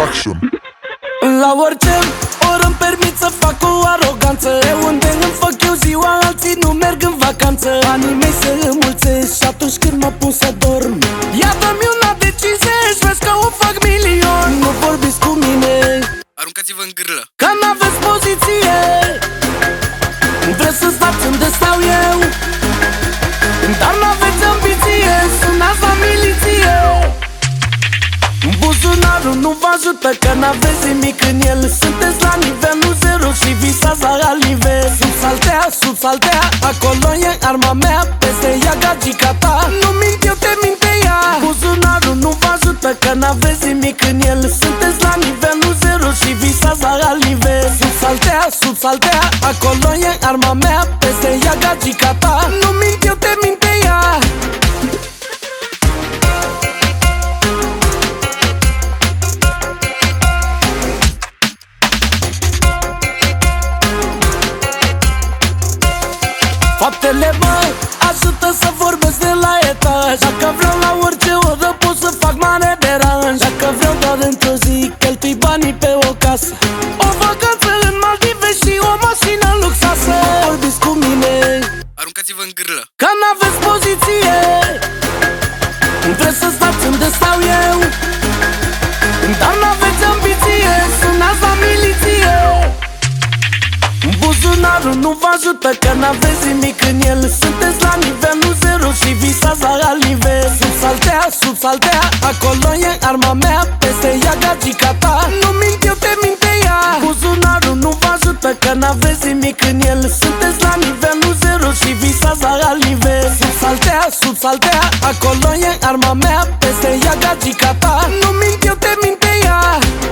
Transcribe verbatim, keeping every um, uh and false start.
Production. La orice oră îmi permit să fac o aroganță. De unde îmi fac eu ziua, alții nu merg în vacanță. Anii mei se înmulțesc și atunci când mă pun să dorm, iată-mi una decizie și vezi că o fac milion. Nu vorbiți cu mine, aruncați-vă în grâlă, că n-aveți poziție. Vreți să stați unde stau eu, dar n-aveți ambiție. Sunați la miliție. Buzunarul nu vă ajută, că n-aveți nimic în el. Sunteți la nivelul zero și visați la alt nivel. Sub saltea, sub saltea, acolo e arma mea. Peste ea gagica ta, nu mint eu, te minte ea. Buzunarul nu vă ajută, că n-aveți nimic în el. Sunteți la nivelul zero și visați la alt nivel. Sub saltea, sub saltea, acolo e arma mea. Peste ea gagica ta, nu mint eu, te minte ea. Faptele mă ajută să vorbesc de la etaj. Dacă vreau la orice oră pot să fac mare deranj. Dacă vreau doar într-o zi cheltui banii pe o casă, o vacanță în Maldive și o mașină luxoasă. Vorbiți cu mine, aruncați-vă în grâlă, că n-aveți poziție. Vreți să stați unde stau eu, dar n-aveți ambiție. Sunați la miliție. Buzunarul nu vă ajută, că n-aveți nimic în el. Sunteți la nivelul zero și visați la alt nivel. Sub saltea, sub saltea, acolo e arma mea. Peste ea gagica ta, nu mint eu, te minte ea. Buzunarul nu vă ajută, că n-aveți nimic în el. Sunteți la nivelul zero și visați la alt nivel. Sub saltea, sub saltea, acolo e arma mea. Peste ea gagica ta, nu mint eu, te minte ea.